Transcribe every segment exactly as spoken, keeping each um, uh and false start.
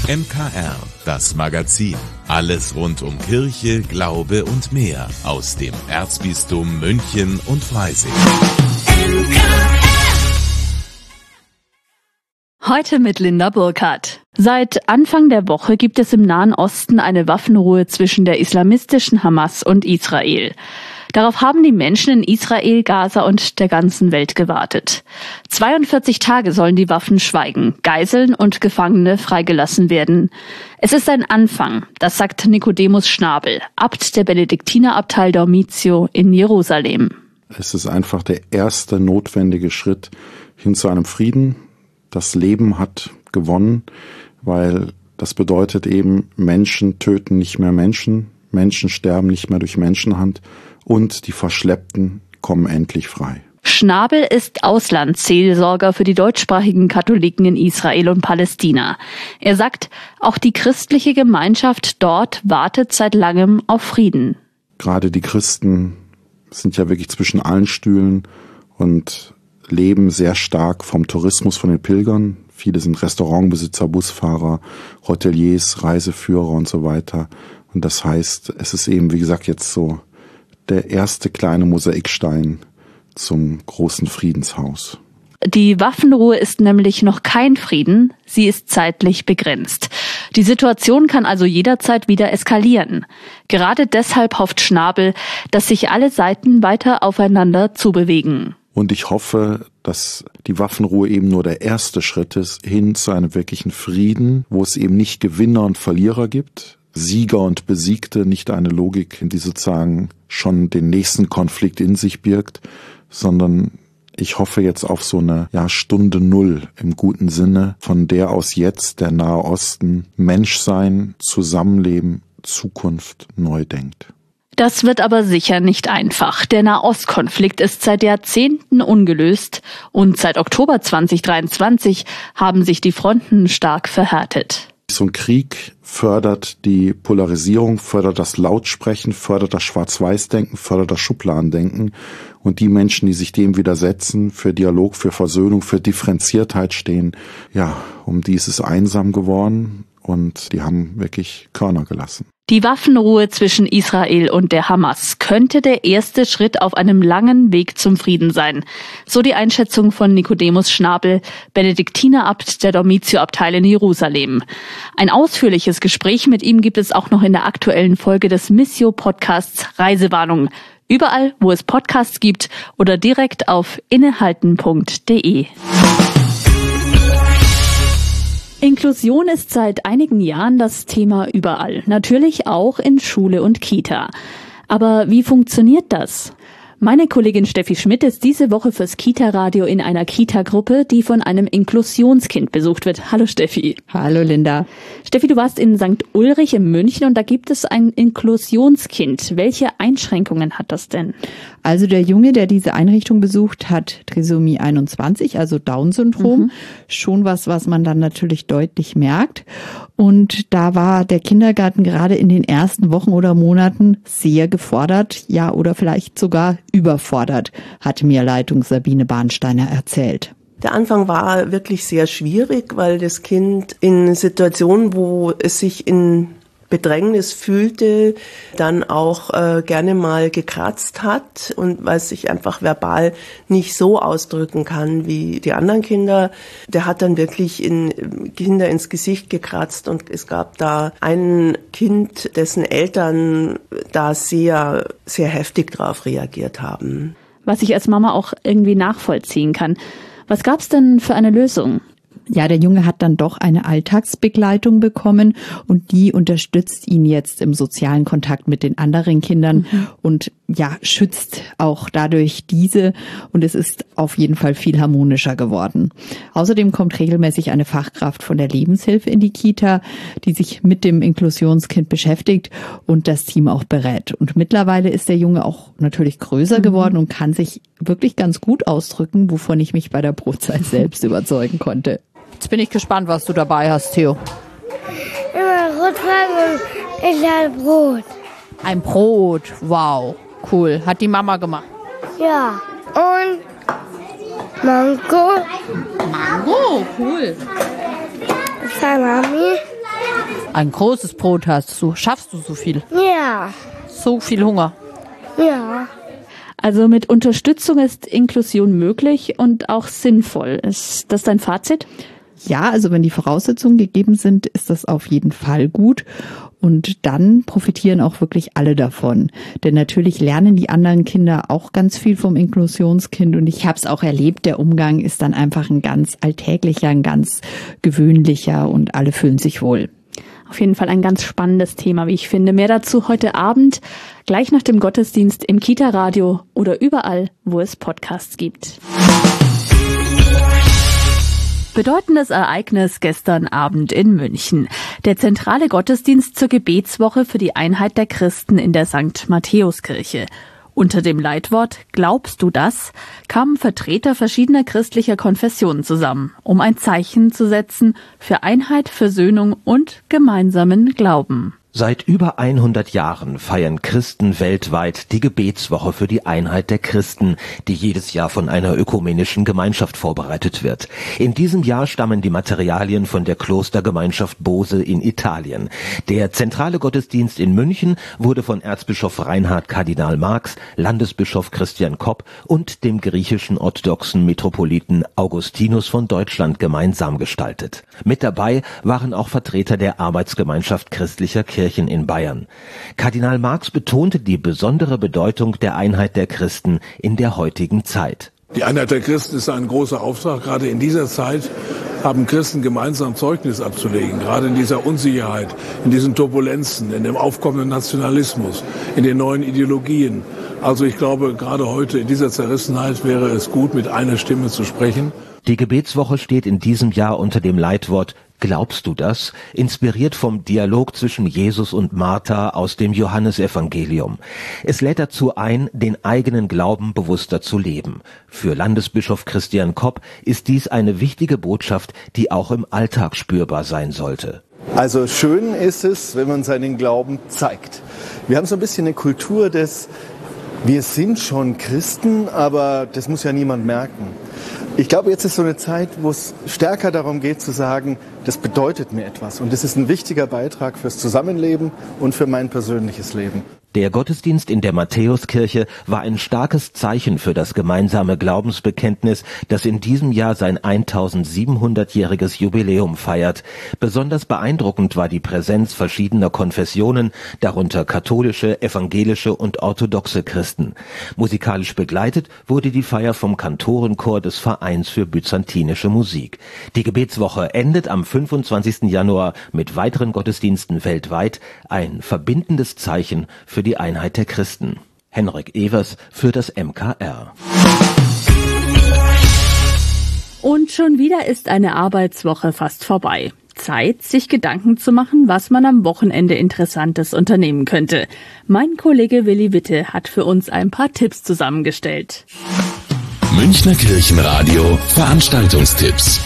M K R, das Magazin. Alles rund um Kirche, Glaube und mehr aus dem Erzbistum München und Freising. Heute mit Linda Burkhardt. Seit Anfang der Woche gibt es im Nahen Osten eine Waffenruhe zwischen der islamistischen Hamas und Israel. Darauf haben die Menschen in Israel, Gaza und der ganzen Welt gewartet. zweiundvierzig Tage sollen die Waffen schweigen, Geiseln und Gefangene freigelassen werden. Es ist ein Anfang, das sagt Nicodemus Schnabel, Abt der Benediktinerabtei Dormitio in Jerusalem. Es ist einfach der erste notwendige Schritt hin zu einem Frieden. Das Leben hat gewonnen, weil das bedeutet eben, Menschen töten nicht mehr Menschen, Menschen sterben nicht mehr durch Menschenhand und die Verschleppten kommen endlich frei. Schnabel ist Auslandsseelsorger für die deutschsprachigen Katholiken in Israel und Palästina. Er sagt, auch die christliche Gemeinschaft dort wartet seit langem auf Frieden. Gerade die Christen sind ja wirklich zwischen allen Stühlen und leben sehr stark vom Tourismus, von den Pilgern. Viele sind Restaurantbesitzer, Busfahrer, Hoteliers, Reiseführer und so weiter. Und das heißt, es ist eben, wie gesagt, jetzt so der erste kleine Mosaikstein zum großen Friedenshaus. Die Waffenruhe ist nämlich noch kein Frieden, sie ist zeitlich begrenzt. Die Situation kann also jederzeit wieder eskalieren. Gerade deshalb hofft Schnabel, dass sich alle Seiten weiter aufeinander zubewegen. Und ich hoffe, dass die Waffenruhe eben nur der erste Schritt ist hin zu einem wirklichen Frieden, wo es eben nicht Gewinner und Verlierer gibt, Sieger und Besiegte, nicht eine Logik, die sozusagen schon den nächsten Konflikt in sich birgt, sondern ich hoffe jetzt auf so eine ja, Stunde Null im guten Sinne, von der aus jetzt der Nahe Osten Menschsein, Zusammenleben, Zukunft neu denkt. Das wird aber sicher nicht einfach. Der Nahostkonflikt ist seit Jahrzehnten ungelöst und seit Oktober zwanzig dreiundzwanzig haben sich die Fronten stark verhärtet. So ein Krieg fördert die Polarisierung, fördert das Lautsprechen, fördert das Schwarz-Weiß-Denken, fördert das Schubladendenken. Und die Menschen, die sich dem widersetzen, für Dialog, für Versöhnung, für Differenziertheit stehen, ja, um die ist es einsam geworden und die haben wirklich Körner gelassen. Die Waffenruhe zwischen Israel und der Hamas könnte der erste Schritt auf einem langen Weg zum Frieden sein. So die Einschätzung von Nicodemus Schnabel, Benediktiner-Abt der Dormitio-Abtei in Jerusalem. Ein ausführliches Gespräch mit ihm gibt es auch noch in der aktuellen Folge des Missio-Podcasts Reisewarnung. Überall, wo es Podcasts gibt oder direkt auf innehalten punkt de. Inklusion ist seit einigen Jahren das Thema überall, natürlich auch in Schule und Kita. Aber wie funktioniert das? Meine Kollegin Steffi Schmidt ist diese Woche fürs Kita-Radio in einer Kita-Gruppe, die von einem Inklusionskind besucht wird. Hallo Steffi. Hallo Linda. Steffi, du warst in Sankt Ulrich in München und da gibt es ein Inklusionskind. Welche Einschränkungen hat das denn? Also der Junge, der diese Einrichtung besucht, hat Trisomie einundzwanzig, also Down-Syndrom. Mhm. Schon was, was man dann natürlich deutlich merkt. Und da war der Kindergarten gerade in den ersten Wochen oder Monaten sehr gefordert, ja, oder vielleicht sogar überfordert, hat mir Leitung Sabine Bahnsteiner erzählt. Der Anfang war wirklich sehr schwierig, weil das Kind in Situationen, wo es sich in Bedrängnis fühlte, dann auch äh, gerne mal gekratzt hat und weil es sich einfach verbal nicht so ausdrücken kann wie die anderen Kinder. Der hat dann wirklich in Kinder ins Gesicht gekratzt und es gab da ein Kind, dessen Eltern da sehr, sehr heftig drauf reagiert haben. Was ich als Mama auch irgendwie nachvollziehen kann. Was gab's denn für eine Lösung? Ja, der Junge hat dann doch eine Alltagsbegleitung bekommen und die unterstützt ihn jetzt im sozialen Kontakt mit den anderen Kindern mhm. und ja, schützt auch dadurch diese und es ist auf jeden Fall viel harmonischer geworden. Außerdem kommt regelmäßig eine Fachkraft von der Lebenshilfe in die Kita, die sich mit dem Inklusionskind beschäftigt und das Team auch berät. Und mittlerweile ist der Junge auch natürlich größer mhm. geworden und kann sich wirklich ganz gut ausdrücken, wovon ich mich bei der Brotzeit selbst überzeugen konnte. Jetzt bin ich gespannt, was du dabei hast, Theo. Immer Rotwein und ich habe Brot. Ein Brot, wow, cool. Hat die Mama gemacht? Ja, und Mango. Mango, cool. Salami. ein großes Brot hast, so schaffst du so viel. Ja. So viel Hunger. Ja. Also mit Unterstützung ist Inklusion möglich und auch sinnvoll. Ist das dein Fazit? Ja, also wenn die Voraussetzungen gegeben sind, ist das auf jeden Fall gut. Und dann profitieren auch wirklich alle davon. Denn natürlich lernen die anderen Kinder auch ganz viel vom Inklusionskind. Und ich habe es auch erlebt, der Umgang ist dann einfach ein ganz alltäglicher, ein ganz gewöhnlicher und alle fühlen sich wohl. Auf jeden Fall ein ganz spannendes Thema, wie ich finde. Mehr dazu heute Abend, gleich nach dem Gottesdienst im Kita-Radio oder überall, wo es Podcasts gibt. Bedeutendes Ereignis gestern Abend in München. Der zentrale Gottesdienst zur Gebetswoche für die Einheit der Christen in der Sankt Matthäuskirche. Unter dem Leitwort »Glaubst du das?« kamen Vertreter verschiedener christlicher Konfessionen zusammen, um ein Zeichen zu setzen für Einheit, Versöhnung und gemeinsamen Glauben. Seit über hundert Jahren feiern Christen weltweit die Gebetswoche für die Einheit der Christen, die jedes Jahr von einer ökumenischen Gemeinschaft vorbereitet wird. In diesem Jahr stammen die Materialien von der Klostergemeinschaft Bose in Italien. Der zentrale Gottesdienst in München wurde von Erzbischof Reinhard Kardinal Marx, Landesbischof Christian Kopp und dem griechischen orthodoxen Metropoliten Augustinus von Deutschland gemeinsam gestaltet. Mit dabei waren auch Vertreter der Arbeitsgemeinschaft christlicher Kirchen in Bayern. Kardinal Marx betonte die besondere Bedeutung der Einheit der Christen in der heutigen Zeit. Die Einheit der Christen ist ein großer Auftrag. Gerade in dieser Zeit haben Christen gemeinsam Zeugnis abzulegen. Gerade in dieser Unsicherheit, in diesen Turbulenzen, in dem aufkommenden Nationalismus, in den neuen Ideologien. Also ich glaube, gerade heute in dieser Zerrissenheit wäre es gut, mit einer Stimme zu sprechen. Die Gebetswoche steht in diesem Jahr unter dem Leitwort »Glaubst du das?«, inspiriert vom Dialog zwischen Jesus und Martha aus dem Johannesevangelium. Es lädt dazu ein, den eigenen Glauben bewusster zu leben. Für Landesbischof Christian Kopp ist dies eine wichtige Botschaft, die auch im Alltag spürbar sein sollte. Also schön ist es, wenn man seinen Glauben zeigt. Wir haben so ein bisschen eine Kultur des, wir sind schon Christen, aber das muss ja niemand merken. Ich glaube, jetzt ist so eine Zeit, wo es stärker darum geht zu sagen, das bedeutet mir etwas. Und das ist ein wichtiger Beitrag fürs Zusammenleben und für mein persönliches Leben. Der Gottesdienst in der Matthäuskirche war ein starkes Zeichen für das gemeinsame Glaubensbekenntnis, das in diesem Jahr sein eintausendsiebenhundertjähriges Jubiläum feiert. Besonders beeindruckend war die Präsenz verschiedener Konfessionen, darunter katholische, evangelische und orthodoxe Christen. Musikalisch begleitet wurde die Feier vom Kantorenchor des Vereins für byzantinische Musik. Die Gebetswoche endet am fünfundzwanzigsten Januar mit weiteren Gottesdiensten weltweit, ein verbindendes Zeichen für die Einheit der Christen. Henrik Evers für das M K R. Und schon wieder ist eine Arbeitswoche fast vorbei. Zeit, sich Gedanken zu machen, was man am Wochenende Interessantes unternehmen könnte. Mein Kollege Willi Witte hat für uns ein paar Tipps zusammengestellt. Münchner Kirchenradio Veranstaltungstipps.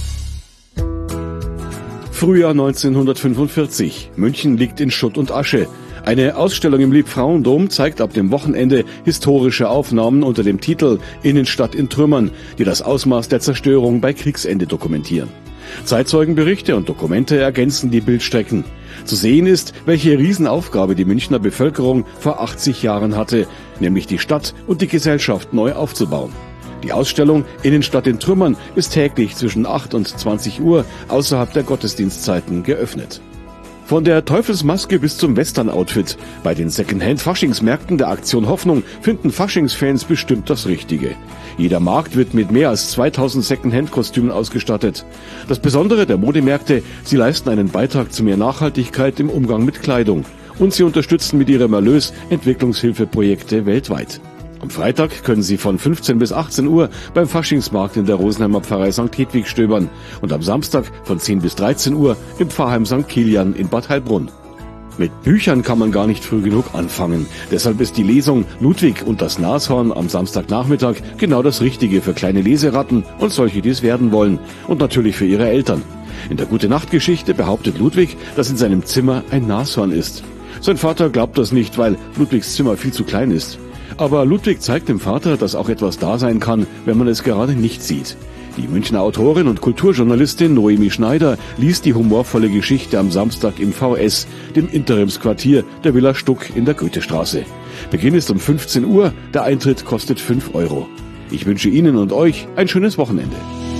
Frühjahr neunzehnhundertfünfundvierzig. München liegt in Schutt und Asche. Eine Ausstellung im Liebfrauendom zeigt ab dem Wochenende historische Aufnahmen unter dem Titel Innenstadt in Trümmern, die das Ausmaß der Zerstörung bei Kriegsende dokumentieren. Zeitzeugenberichte und Dokumente ergänzen die Bildstrecken. Zu sehen ist, welche Riesenaufgabe die Münchner Bevölkerung vor achtzig Jahren hatte, nämlich die Stadt und die Gesellschaft neu aufzubauen. Die Ausstellung Innenstadt in Trümmern ist täglich zwischen acht und zwanzig Uhr außerhalb der Gottesdienstzeiten geöffnet. Von der Teufelsmaske bis zum Western-Outfit. Bei den Secondhand-Faschingsmärkten der Aktion Hoffnung finden Faschingsfans bestimmt das Richtige. Jeder Markt wird mit mehr als zweitausend Secondhand-Kostümen ausgestattet. Das Besondere der Modemärkte, sie leisten einen Beitrag zu mehr Nachhaltigkeit im Umgang mit Kleidung. Und sie unterstützen mit ihrem Erlös Entwicklungshilfeprojekte weltweit. Am Freitag können Sie von fünfzehn bis achtzehn Uhr beim Faschingsmarkt in der Rosenheimer Pfarrei Sankt Hedwig stöbern und am Samstag von zehn bis dreizehn Uhr im Pfarrheim Sankt Kilian in Bad Heilbrunn. Mit Büchern kann man gar nicht früh genug anfangen. Deshalb ist die Lesung Ludwig und das Nashorn am Samstagnachmittag genau das Richtige für kleine Leseratten und solche, die es werden wollen. Und natürlich für ihre Eltern. In der Gute-Nacht-Geschichte behauptet Ludwig, dass in seinem Zimmer ein Nashorn ist. Sein Vater glaubt das nicht, weil Ludwigs Zimmer viel zu klein ist. Aber Ludwig zeigt dem Vater, dass auch etwas da sein kann, wenn man es gerade nicht sieht. Die Münchner Autorin und Kulturjournalistin Noemi Schneider liest die humorvolle Geschichte am Samstag im V S, dem Interimsquartier der Villa Stuck in der Goethestraße. Beginn ist um fünfzehn Uhr, der Eintritt kostet fünf Euro. Ich wünsche Ihnen und euch ein schönes Wochenende.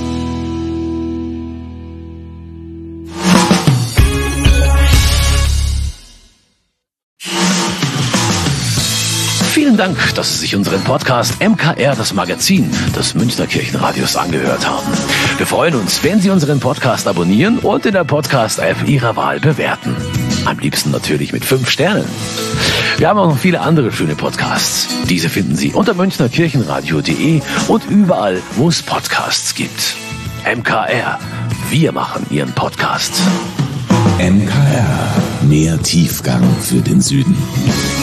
Vielen Dank, dass Sie sich unseren Podcast M K R, das Magazin des Münchner Kirchenradios, angehört haben. Wir freuen uns, wenn Sie unseren Podcast abonnieren und in der Podcast-App Ihrer Wahl bewerten. Am liebsten natürlich mit fünf Sternen. Wir haben auch noch viele andere schöne Podcasts. Diese finden Sie unter münchner kirchenradio punkt de und überall, wo es Podcasts gibt. M K R, wir machen Ihren Podcast. M K R, mehr Tiefgang für den Süden.